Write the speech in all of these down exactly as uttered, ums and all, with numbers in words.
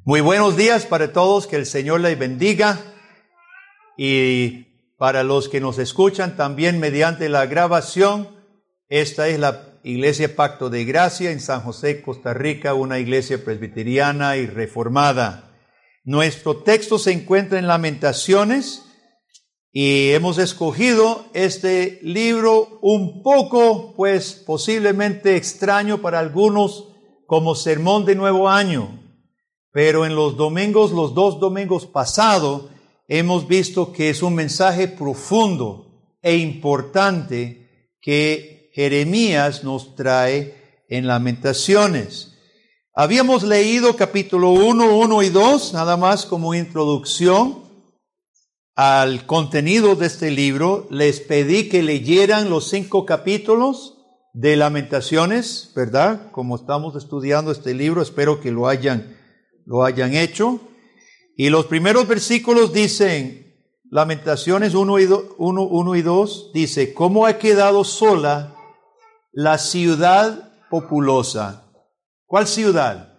Muy buenos días para todos, que el Señor les bendiga, y para los que nos escuchan también mediante la grabación. Esta es la Iglesia Pacto de Gracia en San José, Costa Rica, una iglesia presbiteriana y reformada. Nuestro texto se encuentra en Lamentaciones y hemos escogido este libro un poco, pues posiblemente extraño para algunos, como sermón de nuevo año. Pero en los domingos, los dos domingos pasados, hemos visto que es un mensaje profundo e importante que Jeremías nos trae en Lamentaciones. Habíamos leído capítulo uno, uno y dos, nada más como introducción al contenido de este libro. Les pedí que leyeran los cinco capítulos de Lamentaciones, ¿verdad? Como estamos estudiando este libro, espero que lo hayan lo hayan hecho. Y los primeros versículos dicen, Lamentaciones uno y dos, dice, ¿cómo ha quedado sola la ciudad populosa? ¿Cuál ciudad?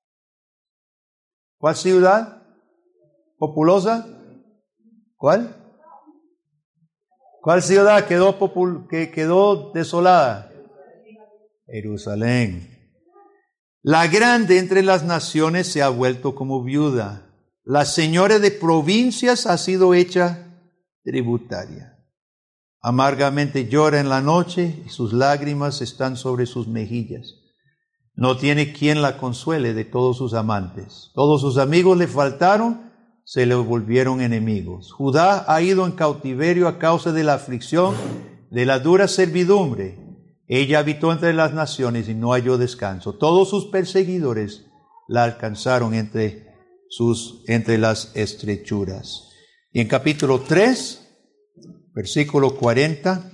¿Cuál ciudad? ¿Populosa? ¿Cuál? ¿Cuál ciudad quedó popul- que quedó desolada? Jerusalén. La grande entre las naciones se ha vuelto como viuda. La señora de provincias ha sido hecha tributaria. Amargamente llora en la noche y sus lágrimas están sobre sus mejillas. No tiene quien la consuele de todos sus amantes. Todos sus amigos le faltaron, se le volvieron enemigos. Judá ha ido en cautiverio a causa de la aflicción de la dura servidumbre. Ella habitó entre las naciones y no halló descanso. Todos sus perseguidores la alcanzaron entre sus, entre las estrechuras. Y en capítulo tres, versículo cuarenta,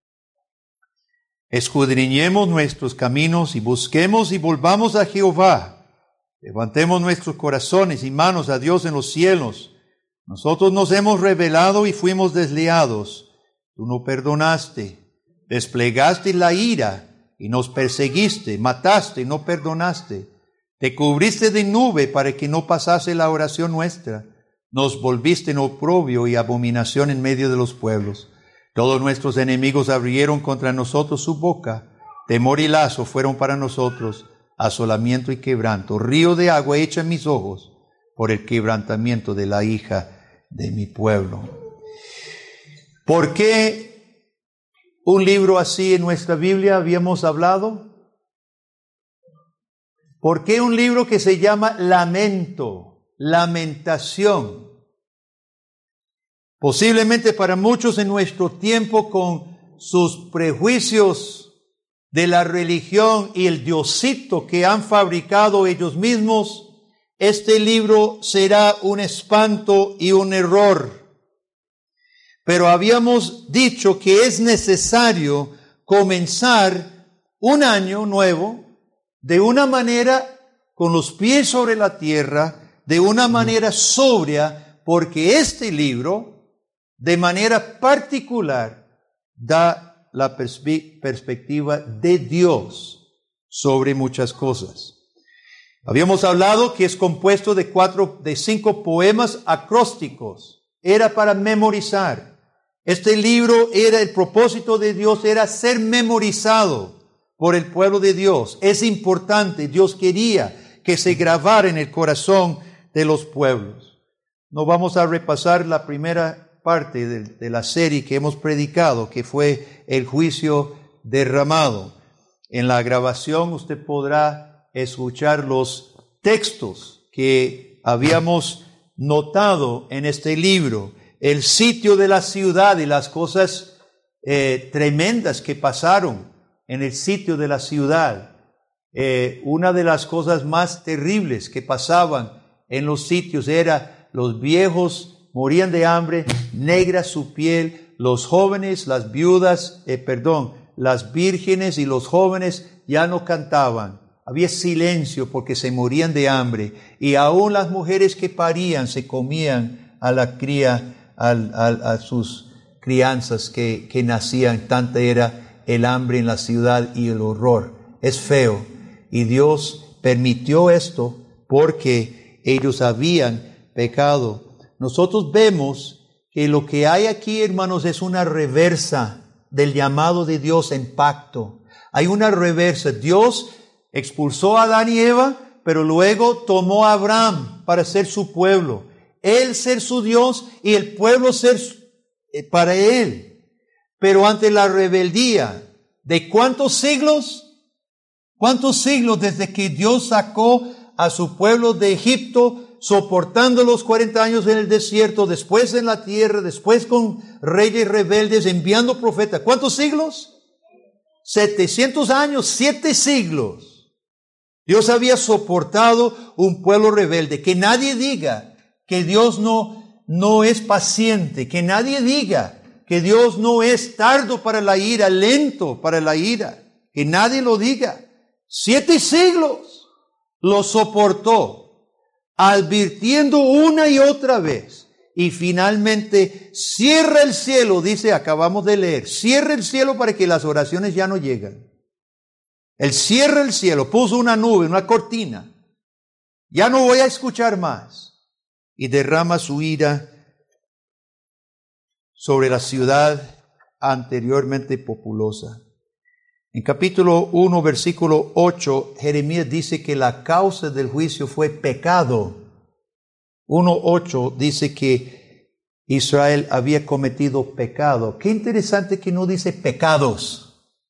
escudriñemos nuestros caminos y busquemos y volvamos a Jehová. Levantemos nuestros corazones y manos a Dios en los cielos. Nosotros nos hemos rebelado y fuimos desleados. Tú no perdonaste. Desplegaste la ira y nos perseguiste, mataste y no perdonaste. Te cubriste de nube para que no pasase la oración nuestra. Nos volviste en oprobio y abominación en medio de los pueblos. Todos nuestros enemigos abrieron contra nosotros su boca. Temor y lazo fueron para nosotros, asolamiento y quebranto. Río de agua echa en mis ojos por el quebrantamiento de la hija de mi pueblo. ¿Por qué un libro así en nuestra Biblia habíamos hablado? ¿Por qué un libro que se llama Lamento, Lamentación? Posiblemente para muchos en nuestro tiempo, con sus prejuicios de la religión y el diosito que han fabricado ellos mismos, este libro será un espanto y un error. Pero habíamos dicho que es necesario comenzar un año nuevo de una manera con los pies sobre la tierra, de una manera sobria, porque este libro, de manera particular, da la perspe- perspectiva de Dios sobre muchas cosas. Habíamos hablado que es compuesto de cuatro, de cinco poemas acrósticos. Era para memorizar. Este libro era, el propósito de Dios era ser memorizado por el pueblo de Dios. Es importante, Dios quería que se grabara en el corazón de los pueblos. No vamos a repasar la primera parte de, de la serie que hemos predicado, que fue el juicio derramado. En la grabación usted podrá escuchar los textos que habíamos notado en este libro. El sitio de la ciudad y las cosas eh, tremendas que pasaron en el sitio de la ciudad. Eh, una de las cosas más terribles que pasaban en los sitios era los viejos morían de hambre, negra su piel, los jóvenes, las viudas, eh, perdón, las vírgenes y los jóvenes ya no cantaban. Había silencio porque se morían de hambre, y aún las mujeres que parían se comían a la cría, A, a, a sus crianzas que, que nacían. Tanta era el hambre en la ciudad y el horror. Es feo. Y Dios permitió esto porque que ellos habían pecado. Nosotros vemos que lo que hay aquí, hermanos, es una reversa del llamado de Dios en pacto. Hay una reversa. Dios expulsó a Adán y Eva, pero luego tomó a Abraham para ser su pueblo. Él ser su Dios y el pueblo ser para él. Pero ante la rebeldía, ¿de cuántos siglos? ¿Cuántos siglos desde que Dios sacó a su pueblo de Egipto, soportando los cuarenta años en el desierto, después en la tierra, después con reyes rebeldes, enviando profetas? ¿Cuántos siglos? setecientos años, siete siglos. Dios había soportado un pueblo rebelde. Que nadie diga que Dios no, no es paciente, que nadie diga que Dios no es tardo para la ira, lento para la ira, que nadie lo diga. Siete siglos lo soportó, advirtiendo una y otra vez. Y finalmente cierra el cielo, dice, acabamos de leer, cierra el cielo para que las oraciones ya no lleguen. Él cierra el cielo, puso una nube, una cortina. Ya no voy a escuchar más. Y derrama su ira sobre la ciudad anteriormente populosa. En capítulo uno, versículo ocho, Jeremías dice que la causa del juicio fue pecado. uno ocho dice que Israel había cometido pecado. Qué interesante que no dice pecados.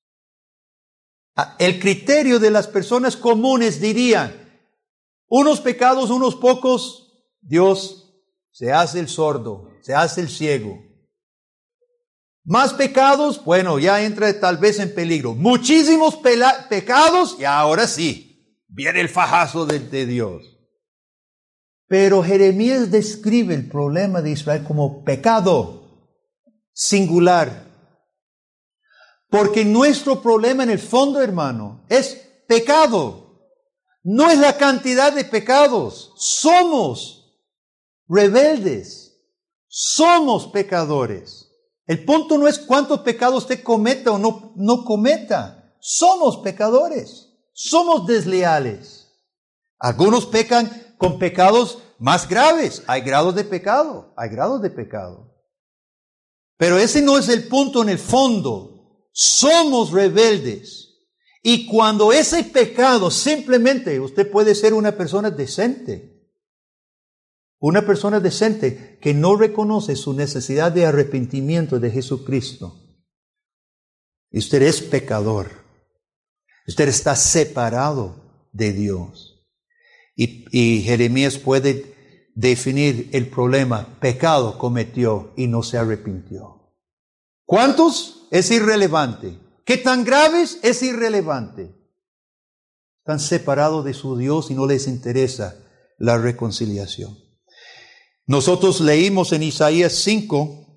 El criterio de las personas comunes dirían, unos pecados, unos pocos, Dios se hace el sordo, se hace el ciego. Más pecados, bueno, ya entra tal vez en peligro. Muchísimos pela- pecados, y ahora sí, viene el fajazo de, de Dios. Pero Jeremías describe el problema de Israel como pecado singular. Porque nuestro problema en el fondo, hermano, es pecado. No es la cantidad de pecados. Somos rebeldes. Somos pecadores. El punto no es cuántos pecados usted cometa o no, no cometa. Somos pecadores. Somos desleales. Algunos pecan con pecados más graves. Hay grados de pecado. Hay grados de pecado. Pero ese no es el punto en el fondo. Somos rebeldes. Y cuando ese pecado, simplemente usted puede ser una persona decente. Una persona decente que no reconoce su necesidad de arrepentimiento de Jesucristo. Y usted es pecador. Usted está separado de Dios. Y, y Jeremías puede definir el problema. Pecado cometió y no se arrepintió. ¿Cuántos? Es irrelevante. ¿Qué tan graves? Es irrelevante. Están separados de su Dios y no les interesa la reconciliación. Nosotros leímos en Isaías cinco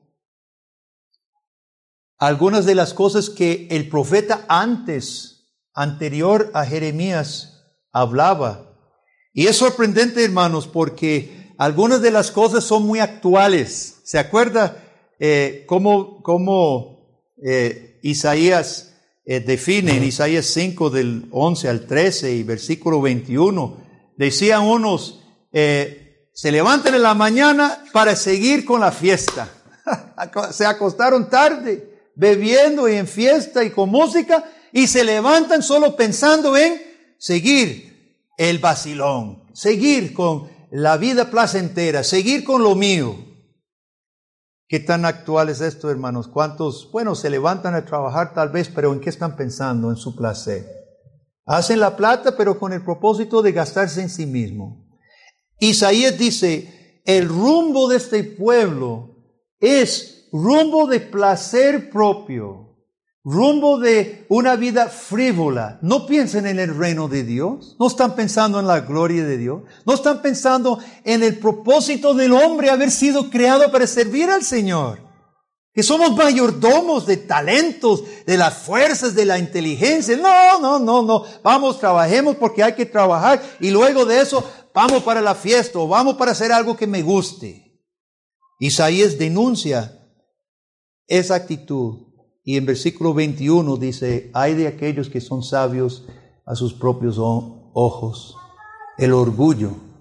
algunas de las cosas que el profeta antes, anterior a Jeremías, hablaba. Y es sorprendente, hermanos, porque algunas de las cosas son muy actuales. ¿Se acuerda eh, cómo, cómo eh, Isaías eh, define en Isaías cinco del once al trece y versículo veintiuno? Decían unos, eh, se levantan en la mañana para seguir con la fiesta. Se acostaron tarde, bebiendo y en fiesta y con música, y se levantan solo pensando en seguir el vacilón, seguir con la vida placentera, seguir con lo mío. ¿Qué tan actual es esto, hermanos? ¿Cuántos, bueno, se levantan a trabajar tal vez, pero en qué están pensando? En su placer. Hacen la plata, pero con el propósito de gastarse en sí mismo. Isaías dice, el rumbo de este pueblo es rumbo de placer propio, rumbo de una vida frívola. No piensen en el reino de Dios, no están pensando en la gloria de Dios, no están pensando en el propósito del hombre haber sido creado para servir al Señor. Que somos mayordomos de talentos, de las fuerzas, de la inteligencia. No, no, no, no. Vamos, trabajemos porque hay que trabajar y luego de eso vamos para la fiesta o vamos para hacer algo que me guste. Isaías denuncia esa actitud y en versículo veintiuno dice, hay de aquellos que son sabios a sus propios ojos. El orgullo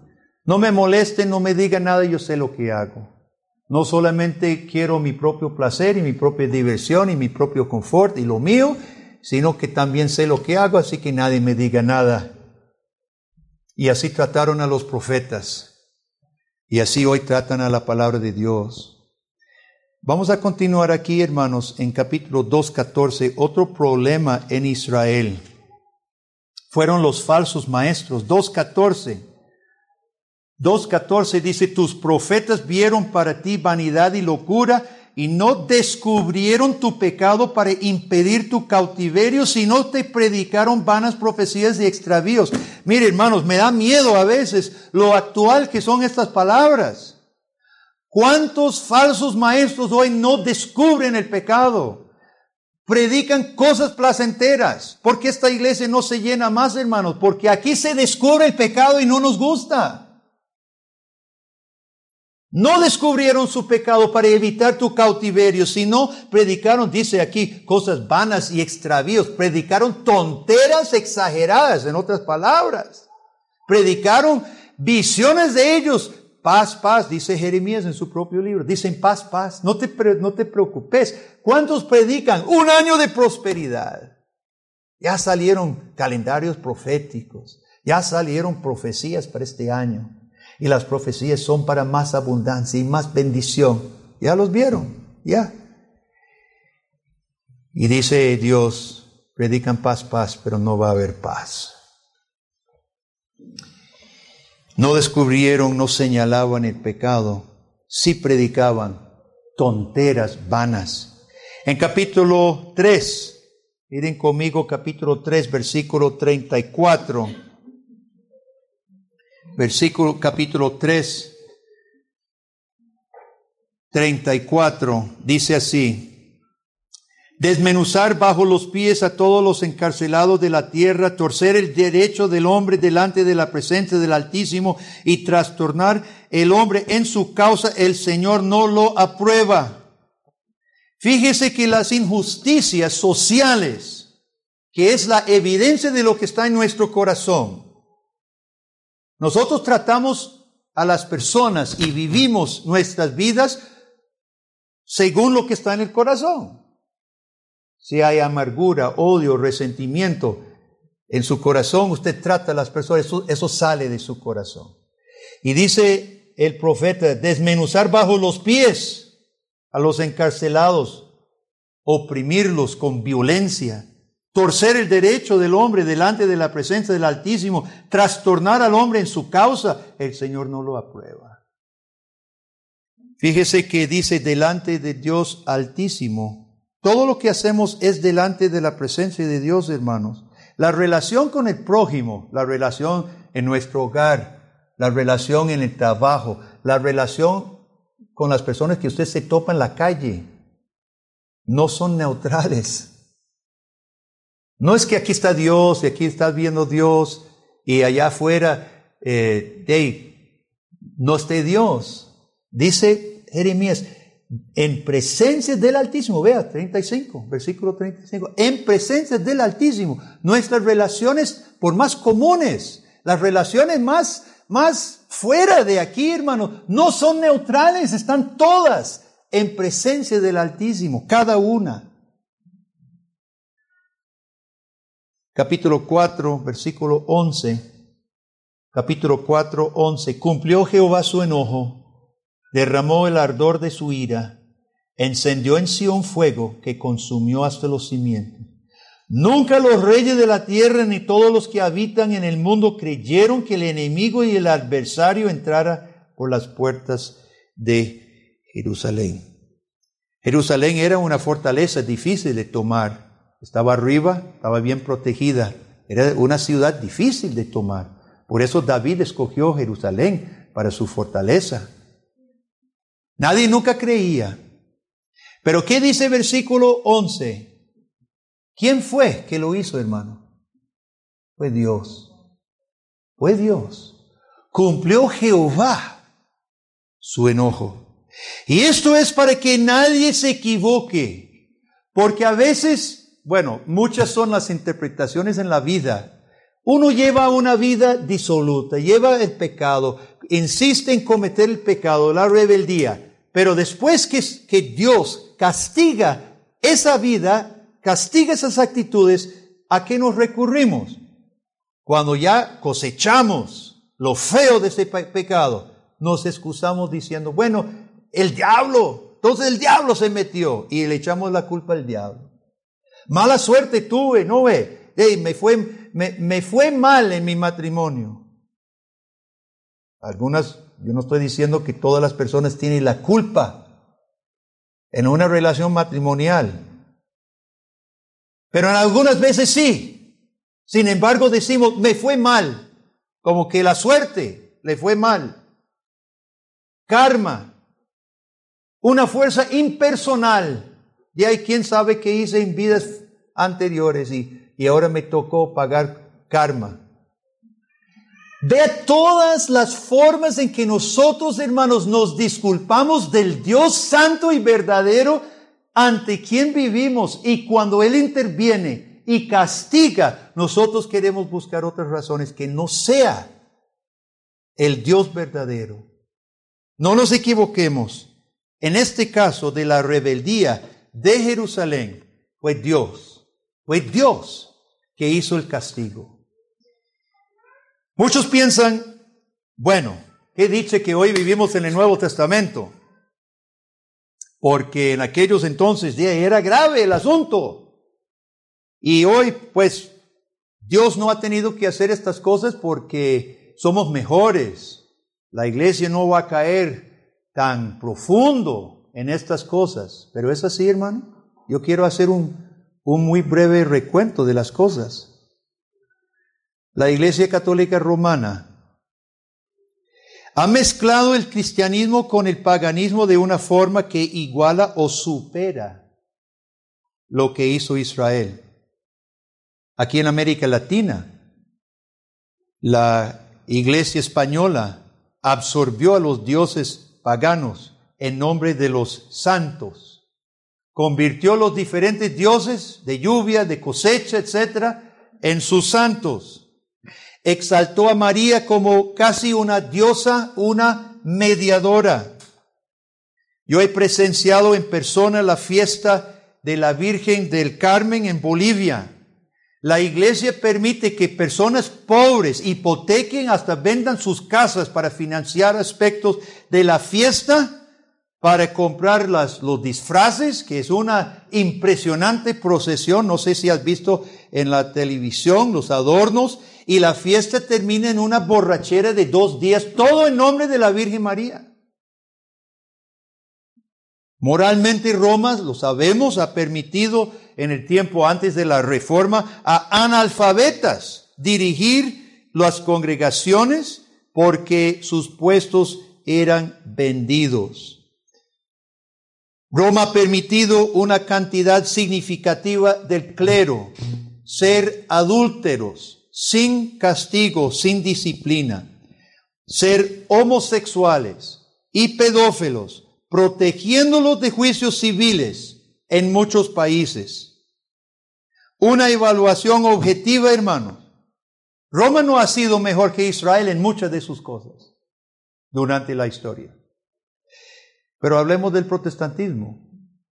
No me molesten, no me digan nada, yo sé lo que hago. No solamente quiero mi propio placer y mi propia diversión y mi propio confort y lo mío, sino que también sé lo que hago, así que nadie me diga nada. Y así trataron a los profetas. Y así hoy tratan a la palabra de Dios. Vamos a continuar aquí, hermanos, en capítulo dos, catorce, otro problema en Israel. Fueron los falsos maestros. dos, catorce. dos, catorce dice, tus profetas vieron para ti vanidad y locura y no descubrieron tu pecado para impedir tu cautiverio, sino te predicaron vanas profecías y extravíos. Mire, hermanos, me da miedo a veces lo actual que son estas palabras. ¿Cuántos falsos maestros hoy no descubren el pecado? Predican cosas placenteras. ¿Por qué esta iglesia no se llena más, hermanos? Porque aquí se descubre el pecado y no nos gusta. No descubrieron su pecado para evitar tu cautiverio, sino predicaron, dice aquí, cosas vanas y extravíos. Predicaron tonteras exageradas, en otras palabras. Predicaron visiones de ellos. Paz, paz, dice Jeremías en su propio libro. Dicen paz, paz. No te, no te preocupes. ¿Cuántos predican? Un año de prosperidad. Ya salieron calendarios proféticos. Ya salieron profecías para este año. Y las profecías son para más abundancia y más bendición. Ya los vieron, ya. Y dice Dios, predican paz, paz, pero no va a haber paz. No descubrieron, no señalaban el pecado, sí predicaban tonteras vanas. En capítulo tres, miren conmigo capítulo tres, versículo treinta y cuatro. Versículo capítulo tres, treinta y cuatro, dice así: desmenuzar bajo los pies a todos los encarcelados de la tierra, torcer el derecho del hombre delante de la presencia del Altísimo y trastornar el hombre en su causa, el Señor no lo aprueba. Fíjese que las injusticias sociales, que es la evidencia de lo que está en nuestro corazón, nosotros tratamos a las personas y vivimos nuestras vidas según lo que está en el corazón. Si hay amargura, odio, resentimiento en su corazón, usted trata a las personas, eso, eso sale de su corazón. Y dice el profeta, desmenuzar bajo los pies a los encarcelados, oprimirlos con violencia, torcer el derecho del hombre delante de la presencia del Altísimo, trastornar al hombre en su causa, el Señor no lo aprueba. Fíjese que dice delante de Dios Altísimo. Todo lo que hacemos es delante de la presencia de Dios, hermanos. La relación con el prójimo, la relación en nuestro hogar, la relación en el trabajo, la relación con las personas que usted se topa en la calle, no son neutrales. No es que aquí está Dios y aquí está viendo Dios y allá afuera eh, de, no esté Dios. Dice Jeremías, en presencia del Altísimo, vea, treinta y cinco, versículo treinta y cinco, en presencia del Altísimo, nuestras relaciones, por más comunes, las relaciones más, más fuera de aquí, hermano, no son neutrales, están todas en presencia del Altísimo, cada una. Capítulo cuatro, versículo once. Capítulo cuatro, once. Cumplió Jehová su enojo, derramó el ardor de su ira, encendió en Sión fuego que consumió hasta los cimientos. Nunca los reyes de la tierra ni todos los que habitan en el mundo creyeron que el enemigo y el adversario entrara por las puertas de Jerusalén. Jerusalén era una fortaleza difícil de tomar. Estaba arriba, estaba bien protegida. Era una ciudad difícil de tomar. Por eso David escogió Jerusalén para su fortaleza. Nadie nunca creía. Pero ¿qué dice versículo once? ¿Quién fue que lo hizo, hermano? Fue Dios. Fue Dios. Cumplió Jehová su enojo. Y esto es para que nadie se equivoque. Porque a veces, bueno, muchas son las interpretaciones en la vida. Uno lleva una vida disoluta, lleva el pecado, insiste en cometer el pecado, la rebeldía, pero después que, que Dios castiga esa vida, castiga esas actitudes, ¿a qué nos recurrimos? Cuando ya cosechamos lo feo de ese pe- pecado, nos excusamos diciendo, bueno, el diablo, entonces el diablo se metió y le echamos la culpa al diablo. Mala suerte tuve, no ve, hey, me fue, me, me fue mal en mi matrimonio. Algunas, yo no estoy diciendo que todas las personas tienen la culpa en una relación matrimonial, pero en algunas veces sí. Sin embargo, decimos, me fue mal, como que la suerte le fue mal. Karma, una fuerza impersonal. Y hay quien sabe qué hice en vidas anteriores y, y ahora me tocó pagar karma. Vea todas las formas en que nosotros, hermanos, nos disculpamos del Dios santo y verdadero ante quien vivimos, y cuando Él interviene y castiga, nosotros queremos buscar otras razones que no sea el Dios verdadero. No nos equivoquemos. En este caso de la rebeldía de Jerusalén, fue Dios, fue Dios que hizo el castigo. Muchos piensan, bueno, he dicho que hoy vivimos en el Nuevo Testamento, porque en aquellos entonces ya era grave el asunto. Y hoy, pues, Dios no ha tenido que hacer estas cosas porque somos mejores. La iglesia no va a caer tan profundo en estas cosas. Pero es así, hermano. Yo quiero hacer un, un muy breve recuento de las cosas. La Iglesia Católica Romana ha mezclado el cristianismo con el paganismo de una forma que iguala o supera lo que hizo Israel. Aquí en América Latina, la Iglesia española absorbió a los dioses paganos en nombre de los santos. Convirtió los diferentes dioses de lluvia, de cosecha, etcétera, en sus santos. Exaltó a María como casi una diosa, una mediadora. Yo he presenciado en persona la fiesta de la Virgen del Carmen en Bolivia. La iglesia permite que personas pobres hipotequen, hasta vendan sus casas para financiar aspectos de la fiesta, para comprar las, los disfraces, que es una impresionante procesión. No sé si has visto en la televisión los adornos, y la fiesta termina en una borrachera de dos días, todo en nombre de la Virgen María. Moralmente Roma, lo sabemos, ha permitido en el tiempo antes de la Reforma a analfabetas dirigir las congregaciones porque sus puestos eran vendidos. Roma ha permitido una cantidad significativa del clero ser adúlteros, sin castigo, sin disciplina, ser homosexuales y pedófilos, protegiéndolos de juicios civiles en muchos países. Una evaluación objetiva, hermanos. Roma no ha sido mejor que Israel en muchas de sus cosas durante la historia. Pero hablemos del protestantismo.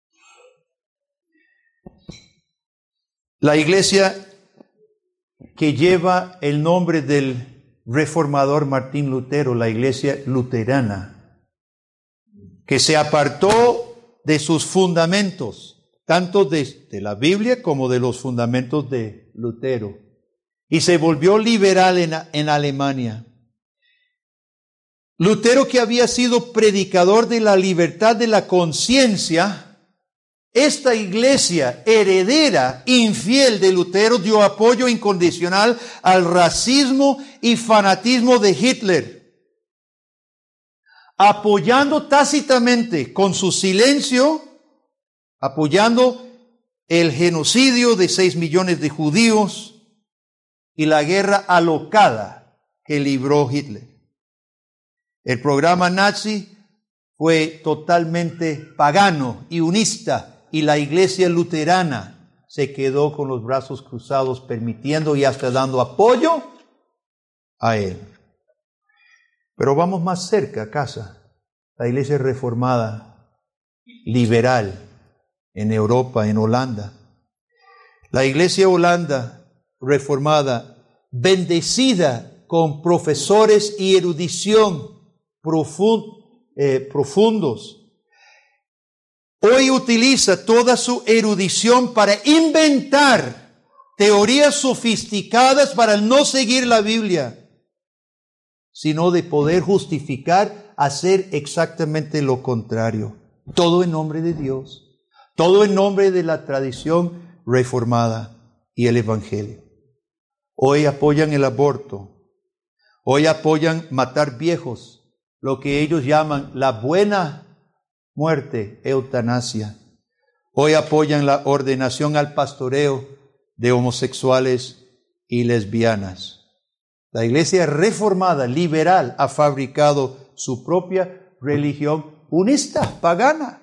La iglesia que lleva el nombre del reformador Martín Lutero, la iglesia luterana, que se apartó de sus fundamentos, tanto de, de la Biblia como de los fundamentos de Lutero, y se volvió liberal en, en Alemania. Lutero, que había sido predicador de la libertad de la conciencia, esta iglesia heredera infiel de Lutero dio apoyo incondicional al racismo y fanatismo de Hitler, apoyando tácitamente con su silencio, apoyando el genocidio de seis millones de judíos y la guerra alocada que libró Hitler. El programa nazi fue totalmente pagano y unista, y la iglesia luterana se quedó con los brazos cruzados, permitiendo y hasta dando apoyo a él. Pero vamos más cerca a casa. La iglesia reformada, liberal, en Europa, en Holanda. La iglesia holanda reformada, bendecida con profesores y erudición profund, eh, profundos. Hoy utiliza toda su erudición para inventar teorías sofisticadas para no seguir la Biblia, sino de poder justificar hacer exactamente lo contrario. Todo en nombre de Dios, todo en nombre de la tradición reformada y el Evangelio. Hoy apoyan el aborto, hoy apoyan matar viejos, lo que ellos llaman la buena muerte, eutanasia. Hoy apoyan la ordenación al pastoreo de homosexuales y lesbianas. La iglesia reformada, liberal, ha fabricado su propia religión unista, pagana.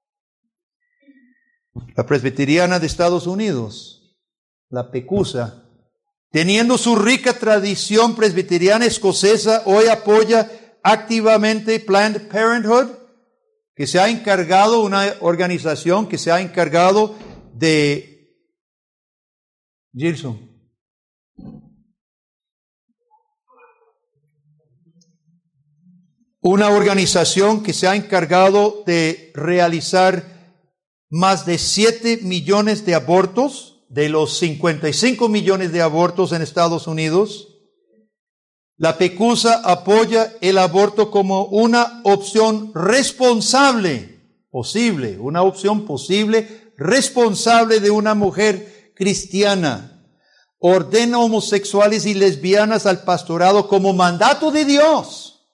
La presbiteriana de Estados Unidos, la P E C U S A, teniendo su rica tradición presbiteriana escocesa, hoy apoya activamente Planned Parenthood, que se ha encargado, una organización que se ha encargado de, Gilson, una organización que se ha encargado de realizar más de siete millones de abortos, de los cincuenta y cinco millones de abortos en Estados Unidos. La P E C U S A apoya el aborto como una opción responsable, posible, una opción posible, responsable de una mujer cristiana. Ordena homosexuales y lesbianas al pastorado como mandato de Dios.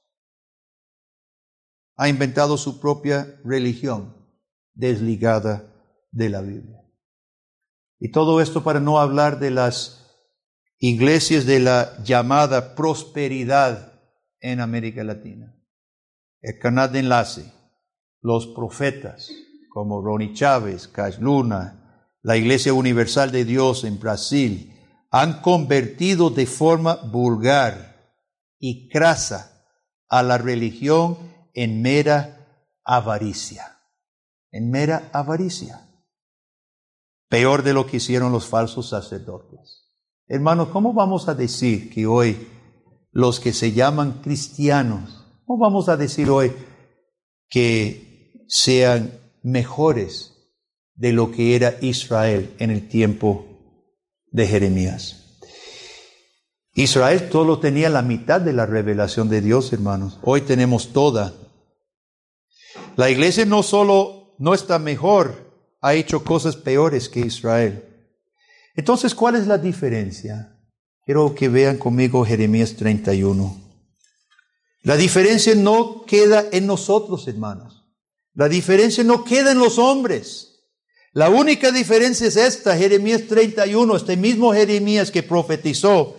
Ha inventado su propia religión desligada de la Biblia. Y todo esto para no hablar de las iglesias de la llamada prosperidad en América Latina. El canal de enlace, los profetas como Ronnie Chávez, Cash Luna, la Iglesia Universal de Dios en Brasil, han convertido de forma vulgar y crasa a la religión en mera avaricia. En mera avaricia. Peor de lo que hicieron los falsos sacerdotes. Hermanos, ¿cómo vamos a decir que hoy los que se llaman cristianos, cómo vamos a decir hoy que sean mejores de lo que era Israel en el tiempo de Jeremías? Israel solo tenía la mitad de la revelación de Dios, hermanos. Hoy tenemos toda. La iglesia no solo no está mejor, ha hecho cosas peores que Israel. Entonces, ¿cuál es la diferencia? Quiero que vean conmigo Jeremías treinta y uno. La diferencia no queda en nosotros, hermanos. La diferencia no queda en los hombres. La única diferencia es esta, Jeremías treinta y uno, este mismo Jeremías que profetizó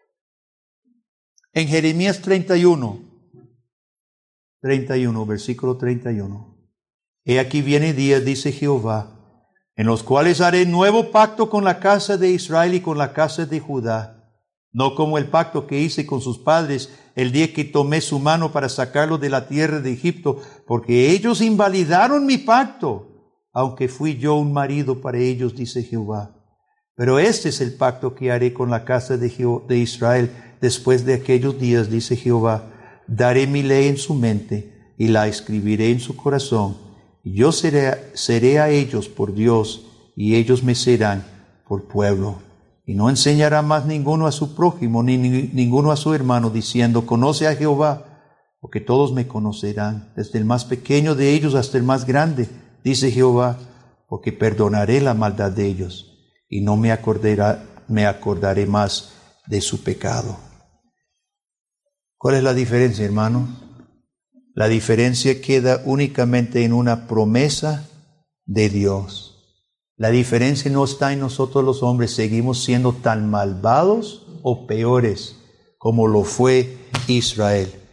en Jeremías treinta y uno, treinta y uno, versículo treinta y uno. He aquí viene días, dice Jehová, en los cuales haré nuevo pacto con la casa de Israel y con la casa de Judá, no como el pacto que hice con sus padres el día que tomé su mano para sacarlo de la tierra de Egipto, porque ellos invalidaron mi pacto, aunque fui yo un marido para ellos, dice Jehová. Pero este es el pacto que haré con la casa de, Jeho- de Israel después de aquellos días, dice Jehová. Daré mi ley en su mente y la escribiré en su corazón. Y yo seré, seré a ellos por Dios, y ellos me serán por pueblo. Y no enseñará más ninguno a su prójimo, ni, ni ninguno a su hermano, diciendo, conoce a Jehová, porque todos me conocerán, desde el más pequeño de ellos hasta el más grande, dice Jehová, porque perdonaré la maldad de ellos, y no me acordaré, me acordaré más de su pecado. ¿Cuál es la diferencia, hermanos? La diferencia queda únicamente en una promesa de Dios. La diferencia no está en nosotros los hombres. Seguimos siendo tan malvados o peores como lo fue Israel.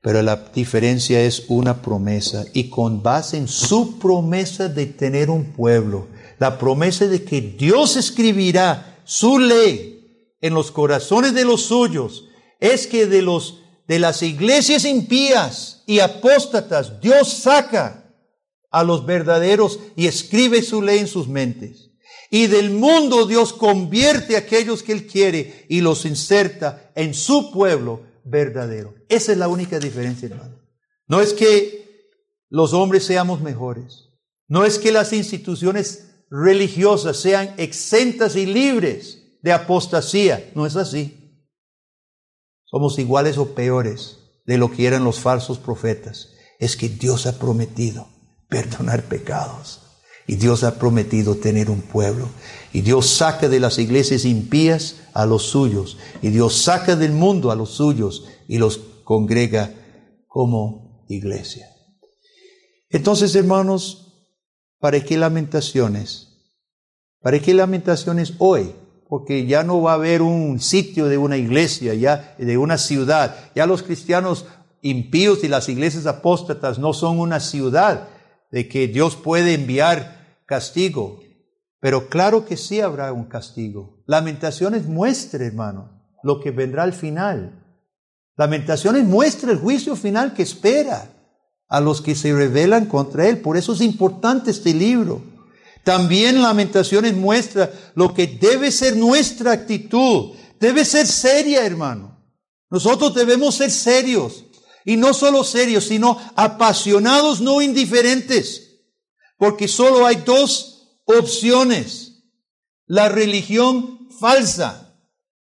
Pero la diferencia es una promesa, y con base en su promesa de tener un pueblo, la promesa de que Dios escribirá su ley en los corazones de los suyos, es que de los de las iglesias impías y apóstatas Dios saca a los verdaderos y escribe su ley en sus mentes. Y del mundo Dios convierte a aquellos que Él quiere y los inserta en su pueblo verdadero. Esa es la única diferencia, hermano. No es que los hombres seamos mejores. No es que las instituciones religiosas sean exentas y libres de apostasía. No es así. Somos iguales o peores de lo que eran los falsos profetas. Es que Dios ha prometido perdonar pecados. Y Dios ha prometido tener un pueblo. Y Dios saca de las iglesias impías a los suyos. Y Dios saca del mundo a los suyos y los congrega como iglesia. Entonces, hermanos, ¿para qué lamentaciones? ¿Para qué lamentaciones hoy? Porque ya no va a haber un sitio de una iglesia, ya de una ciudad. Ya los cristianos impíos y las iglesias apóstatas no son una ciudad de que Dios puede enviar castigo. Pero claro que sí habrá un castigo. Lamentaciones muestra, hermano, lo que vendrá al final. Lamentaciones muestra el juicio final que espera a los que se rebelan contra Él. Por eso es importante este libro. También Lamentaciones muestra lo que debe ser nuestra actitud. Debe ser seria, hermano. Nosotros debemos ser serios. Y no solo serios, sino apasionados, no indiferentes. Porque solo hay dos opciones. La religión falsa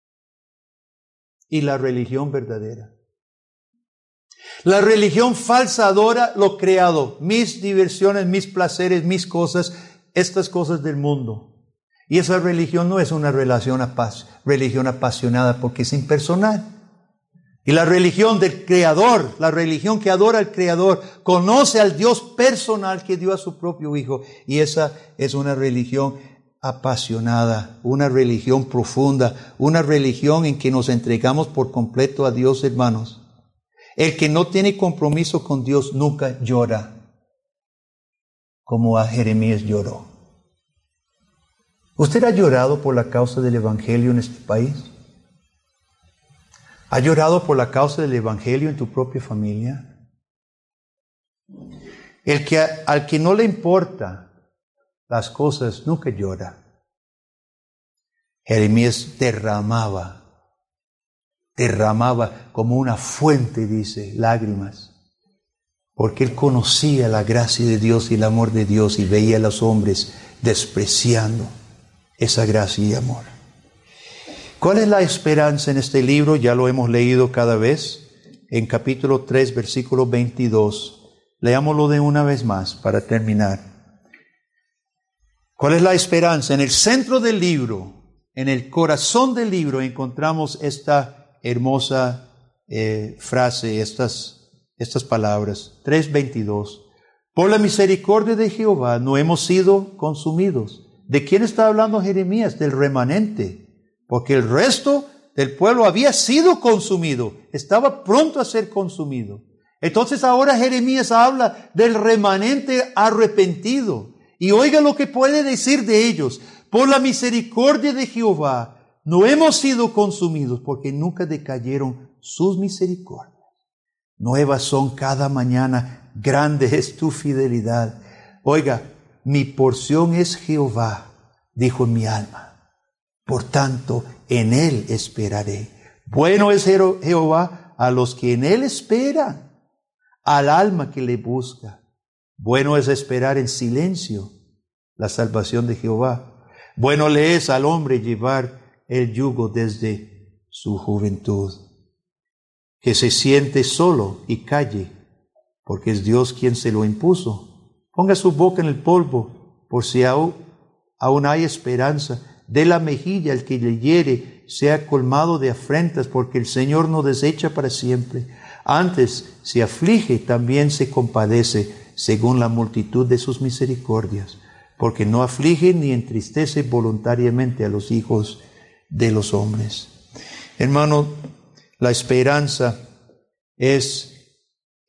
y la religión verdadera. La religión falsa adora lo creado. Mis diversiones, mis placeres, mis cosas, estas cosas del mundo. Y esa religión no es una relación apas- religión apasionada porque es impersonal. Y la religión del Creador, la religión que adora al Creador, conoce al Dios personal que dio a su propio Hijo. Y esa es una religión apasionada, una religión profunda, una religión en que nos entregamos por completo a Dios, hermanos. El que no tiene compromiso con Dios nunca llora, como a Jeremías lloró. ¿Usted ha llorado por la causa del Evangelio en este país? ¿Ha llorado por la causa del Evangelio en tu propia familia? El que al que no le importa las cosas nunca llora. Jeremías derramaba, derramaba como una fuente, dice, lágrimas. Porque él conocía la gracia de Dios y el amor de Dios y veía a los hombres despreciando esa gracia y amor. ¿Cuál es la esperanza en este libro? Ya lo hemos leído cada vez. En capítulo tres, versículo veintidós. Leámoslo de una vez más para terminar. ¿Cuál es la esperanza? En el centro del libro, en el corazón del libro, encontramos esta hermosa eh, frase, estas Estas palabras, tres veintidós. Por la misericordia de Jehová no hemos sido consumidos. ¿De quién está hablando Jeremías? Del remanente. Porque el resto del pueblo había sido consumido. Estaba pronto a ser consumido. Entonces ahora Jeremías habla del remanente arrepentido. Y oiga lo que puede decir de ellos. Por la misericordia de Jehová no hemos sido consumidos porque nunca decayeron sus misericordias. Nuevas son cada mañana, grande es tu fidelidad. Oiga, mi porción es Jehová, dijo mi alma. Por tanto, en Él esperaré. Bueno es Jehová a los que en Él esperan, al alma que le busca. Bueno es esperar en silencio la salvación de Jehová. Bueno le es al hombre llevar el yugo desde su juventud. Que se siente solo y calle, porque es Dios quien se lo impuso. Ponga su boca en el polvo, por si aún, aún hay esperanza. De la mejilla el que le hiere sea colmado de afrentas, porque el Señor no desecha para siempre. Antes, si aflige, también se compadece, según la multitud de sus misericordias, porque no aflige ni entristece voluntariamente a los hijos de los hombres. Hermano, la esperanza es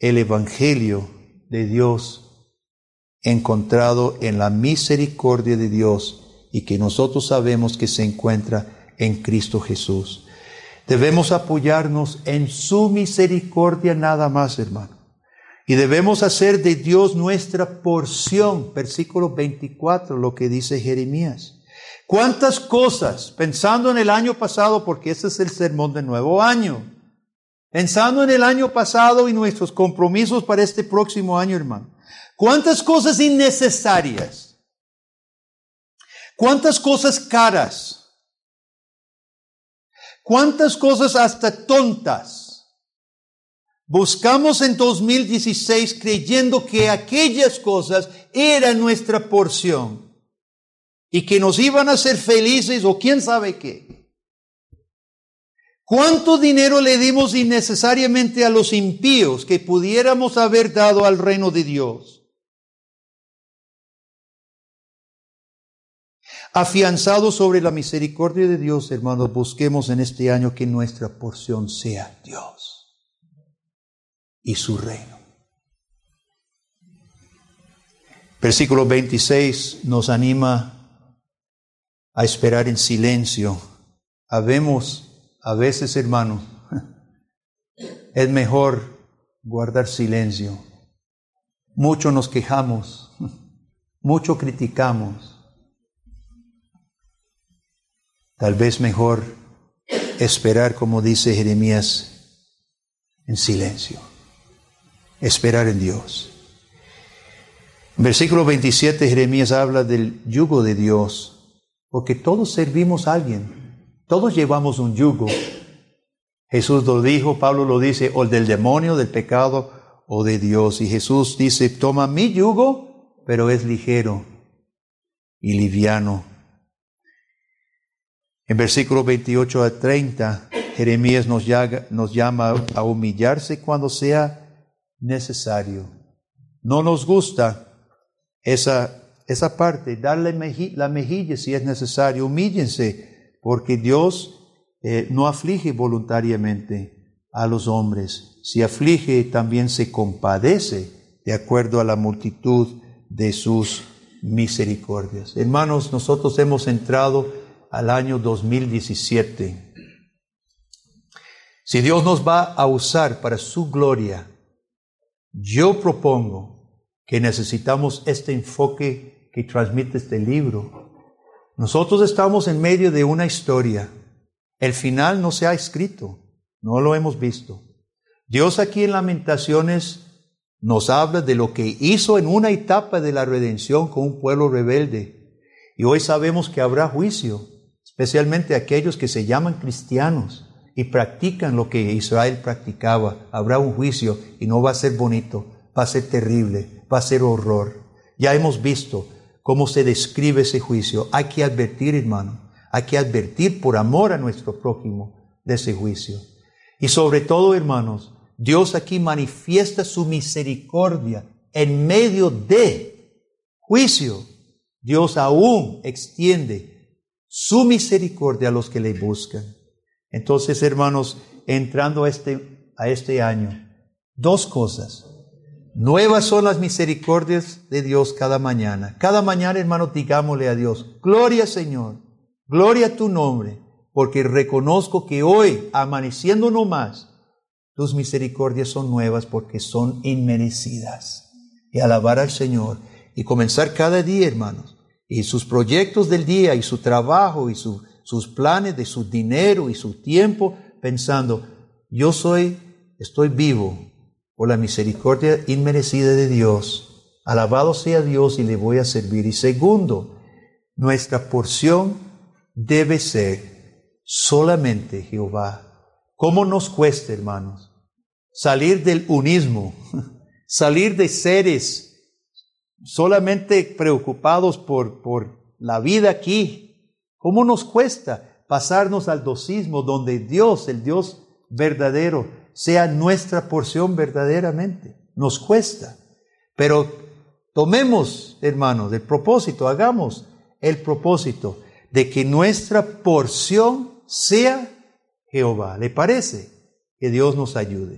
el evangelio de Dios encontrado en la misericordia de Dios y que nosotros sabemos que se encuentra en Cristo Jesús. Debemos apoyarnos en su misericordia nada más, hermano. Y debemos hacer de Dios nuestra porción. Versículo veinticuatro, lo que dice Jeremías. ¿Cuántas cosas, pensando en el año pasado, porque este es el sermón del nuevo año, pensando en el año pasado y nuestros compromisos para este próximo año, hermano, cuántas cosas innecesarias, cuántas cosas caras, cuántas cosas hasta tontas buscamos en dos mil dieciséis creyendo que aquellas cosas eran nuestra porción y que nos iban a hacer felices o quién sabe qué. ¿Cuánto dinero le dimos innecesariamente a los impíos que pudiéramos haber dado al reino de Dios? Afianzados sobre la misericordia de Dios, hermanos, busquemos en este año que nuestra porción sea Dios y su reino. Versículo veintiséis nos anima a esperar en silencio. Habemos, a veces, hermano, es mejor guardar silencio. Mucho nos quejamos, mucho criticamos. Tal vez mejor esperar, como dice Jeremías, en silencio. Esperar en Dios. En versículo veintisiete, Jeremías habla del yugo de Dios, porque todos servimos a alguien, todos llevamos un yugo. Jesús lo dijo, Pablo lo dice, o del demonio, del pecado, o de Dios. Y Jesús dice, toma mi yugo, pero es ligero y liviano. En versículo veintiocho a treinta, Jeremías nos llama, nos llama a humillarse cuando sea necesario. No nos gusta esa, esa parte, darle meji, la mejilla si es necesario. Humíllense, porque Dios eh, no aflige voluntariamente a los hombres. Si aflige, también se compadece de acuerdo a la multitud de sus misericordias. Hermanos, nosotros hemos entrado al año dos mil diecisiete. Si Dios nos va a usar para su gloria, yo propongo que necesitamos este enfoque que transmite este libro. Nosotros estamos en medio de una historia. El final no se ha escrito, no lo hemos visto. Dios aquí en Lamentaciones nos habla de lo que hizo en una etapa de la redención con un pueblo rebelde. Y hoy sabemos que habrá juicio, especialmente aquellos que se llaman cristianos y practican lo que Israel practicaba. Habrá un juicio y no va a ser bonito, va a ser terrible, va a ser horror. Ya hemos visto cómo se describe ese juicio. Hay que advertir, hermano, hay que advertir por amor a nuestro prójimo de ese juicio. Y sobre todo, hermanos, Dios aquí manifiesta su misericordia en medio de juicio. Dios aún extiende su misericordia a los que le buscan. Entonces, hermanos, entrando a este, a este año, dos cosas. Nuevas son las misericordias de Dios cada mañana. Cada mañana, hermanos, digámosle a Dios, gloria Señor, gloria a tu nombre, porque reconozco que hoy, amaneciendo no más, tus misericordias son nuevas porque son inmerecidas. Y alabar al Señor y comenzar cada día, hermanos, y sus proyectos del día y su trabajo y su sus planes de su dinero y su tiempo, pensando, yo soy, estoy vivo por la misericordia inmerecida de Dios. Alabado sea Dios y le voy a servir. Y segundo, nuestra porción debe ser solamente Jehová. ¿Cómo nos cuesta, hermanos, salir del unismo, salir de seres solamente preocupados por, por la vida aquí? ¿Cómo nos cuesta pasarnos al dosismo donde Dios, el Dios verdadero, sea nuestra porción verdaderamente? Nos cuesta. Pero tomemos, hermanos, el propósito, hagamos el propósito de que nuestra porción sea Jehová. ¿Le parece? Que Dios nos ayude.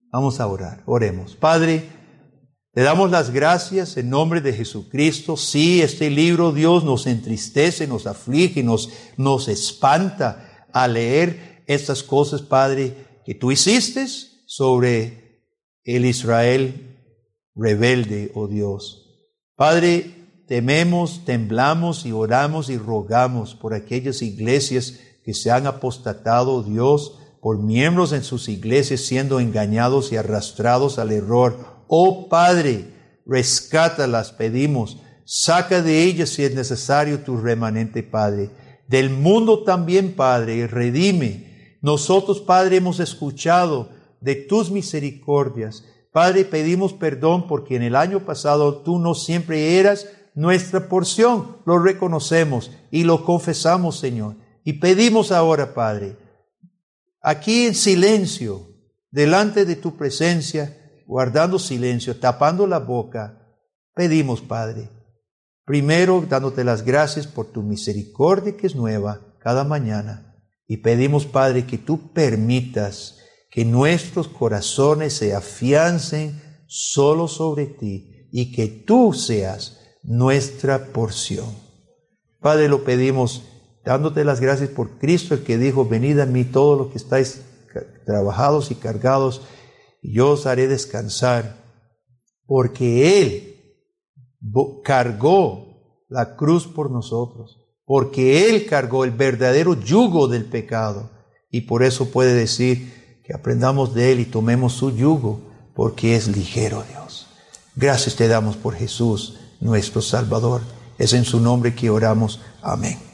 Vamos a orar, oremos. Padre, te damos las gracias en nombre de Jesucristo. Sí, este libro, Dios, nos entristece, nos aflige, nos, nos espanta al leer estas cosas, Padre, que tú hiciste sobre el Israel rebelde, oh Dios. Padre, tememos, temblamos y oramos y rogamos por aquellas iglesias que se han apostatado, Dios, por miembros en sus iglesias siendo engañados y arrastrados al error. Oh Padre, rescátalas, pedimos. Saca de ellas si es necesario tu remanente, Padre. Del mundo también, Padre, redime. Nosotros, Padre, hemos escuchado de tus misericordias. Padre, pedimos perdón porque en el año pasado tú no siempre eras nuestra porción. Lo reconocemos y lo confesamos, Señor. Y pedimos ahora, Padre, aquí en silencio, delante de tu presencia, guardando silencio, tapando la boca, pedimos, Padre, primero dándote las gracias por tu misericordia que es nueva cada mañana. Y pedimos, Padre, que tú permitas que nuestros corazones se afiancen solo sobre ti y que tú seas nuestra porción. Padre, lo pedimos dándote las gracias por Cristo, el que dijo, venid a mí todos los que estáis trabajados y cargados, y yo os haré descansar, porque Él cargó la cruz por nosotros, porque Él cargó el verdadero yugo del pecado, y por eso puede decir que aprendamos de Él y tomemos su yugo, porque es ligero, Dios. Gracias te damos por Jesús, nuestro Salvador. Es en su nombre que oramos. Amén.